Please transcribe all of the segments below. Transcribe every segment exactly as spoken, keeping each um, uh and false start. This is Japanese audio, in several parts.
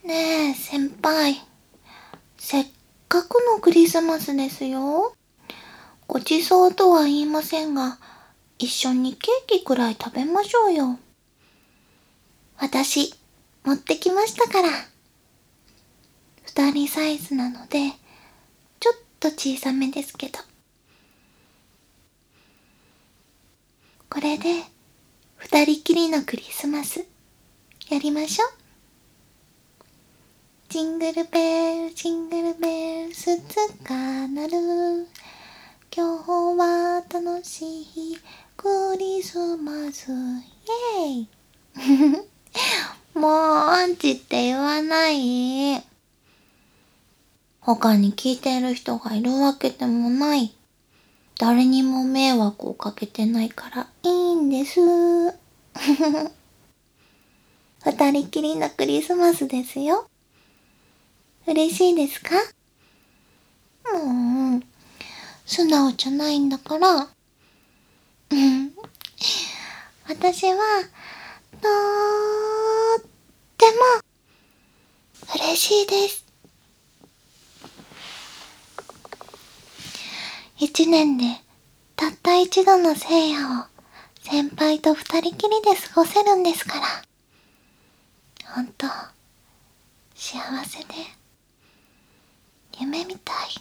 ねえ、先輩。せっかくのクリスマスですよ。ごちそうとは言いませんが、一緒にケーキくらい食べましょうよ。私、持ってきましたから。二人サイズなので、ちょっと小さめですけど。これで、二人きりのクリスマス、やりましょう。ジングルベル、ジングルベル、鈴が鳴る。今日は楽しい日、クリスマス、イェイもう、アンチって言わない。他に聞いてる人がいるわけでもない。誰にも迷惑をかけてないからいいんです。二人きりのクリスマスですよ。嬉しいですか？もう、素直じゃないんだから。うん。私は、とーっても、嬉しいです。一年で、たった一度の聖夜を、先輩と二人きりで過ごせるんですから。ほんと、幸せで、夢みたい。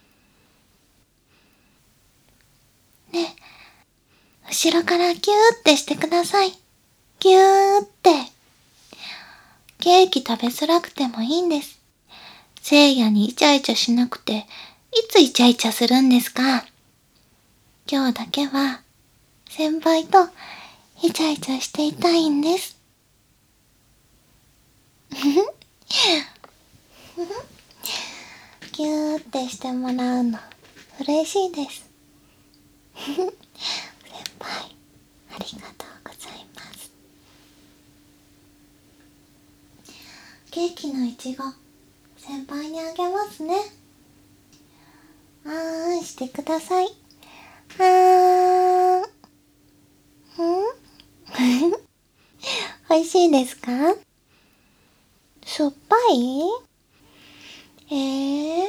ねえ、後ろからギューってしてください。ギューって。ケーキ食べづらくてもいいんです。聖夜にイチャイチャしなくて、いつイチャイチャするんですか？今日だけは、先輩とイチャイチャしていたいんです。ギューってしてもらうの、嬉しいです。先輩、ありがとうございます。ケーキのいちご、先輩にあげますね。あーんしてください。あーん。ん美味しいですか？しょっぱい？えー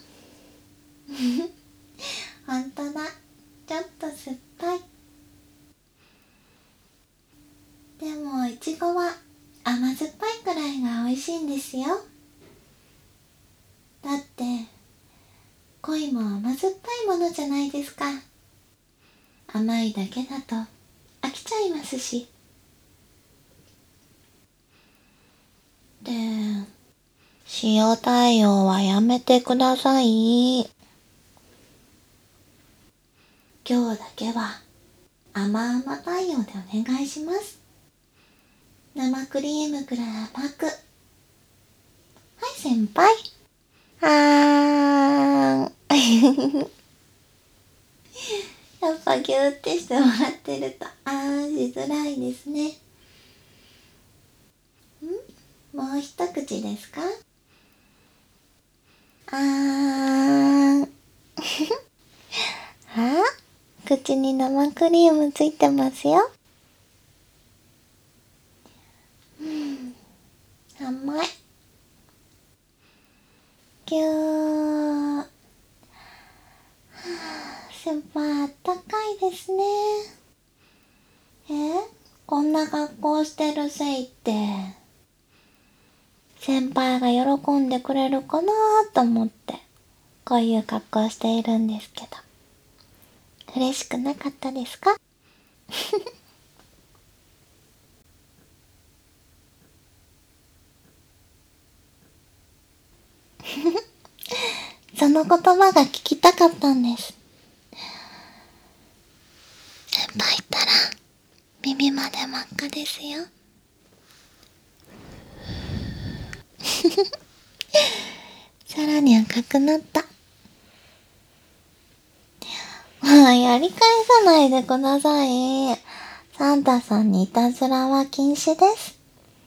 ほんとだ。ちょっと酸っぱい。でも、いちごは甘酸っぱいくらいが美味しいんですよ。だって、恋も甘酸っぱいものじゃないですか。甘いだけだと飽きちゃいますし。で、塩対応はやめてください。今日だけは甘々対応でお願いします。生クリームくらい甘く。はい、先輩。あーん。やっぱギューってしてもらってるとあーんしづらいですね。ん？もう一口ですか？あーん。あ？口に生クリームついてますよ。うん、甘い。ぎゅー。はあ、先輩あったかいですね。え？こんな格好してるせいって、先輩が喜んでくれるかなと思って、こういう格好しているんですけど。嬉しくなかったですか？その言葉が聞きたかったんです。先輩ったら、耳まで真っ赤ですよ。さらに赤くなった。まあ、やり返さないでください。サンタさんにいたずらは禁止です。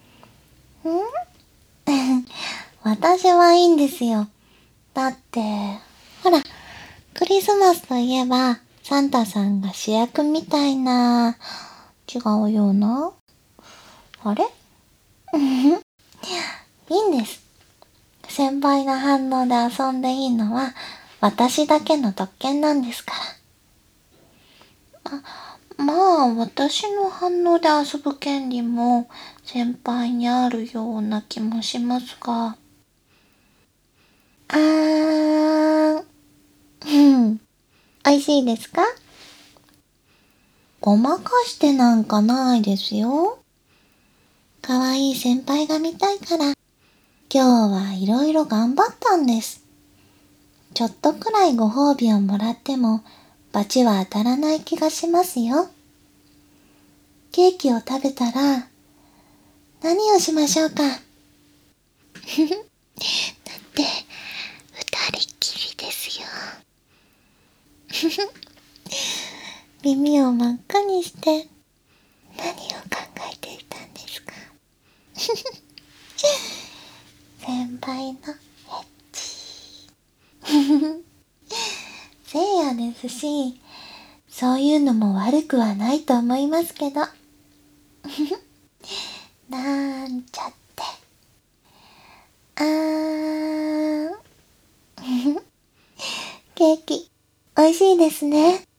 ん私はいいんですよ。だって、ほら、クリスマスといえば、サンタさんが主役みたいな、違うような。あれいいんです。 輩の反応で遊んでいいのは私だけの特権なんですから。あ、まあ私の反応で遊ぶ権利も先輩にあるような気もしますが。あー、うん。美味しいですか？ごまかしてなんかないですよ。かわいい先輩が見たいから、今日はいろいろ頑張ったんです。ちょっとくらいご褒美をもらっても、罰は当たらない気がしますよ。ケーキを食べたら、何をしましょうか？だって、二人きりですよ。耳を真っ赤にして、何を考えていたんですか？先輩のエッチ。せいやですし、そういうのも悪くはないと思いますけど。なんちゃって。あー。ケーキ、美味しいですね。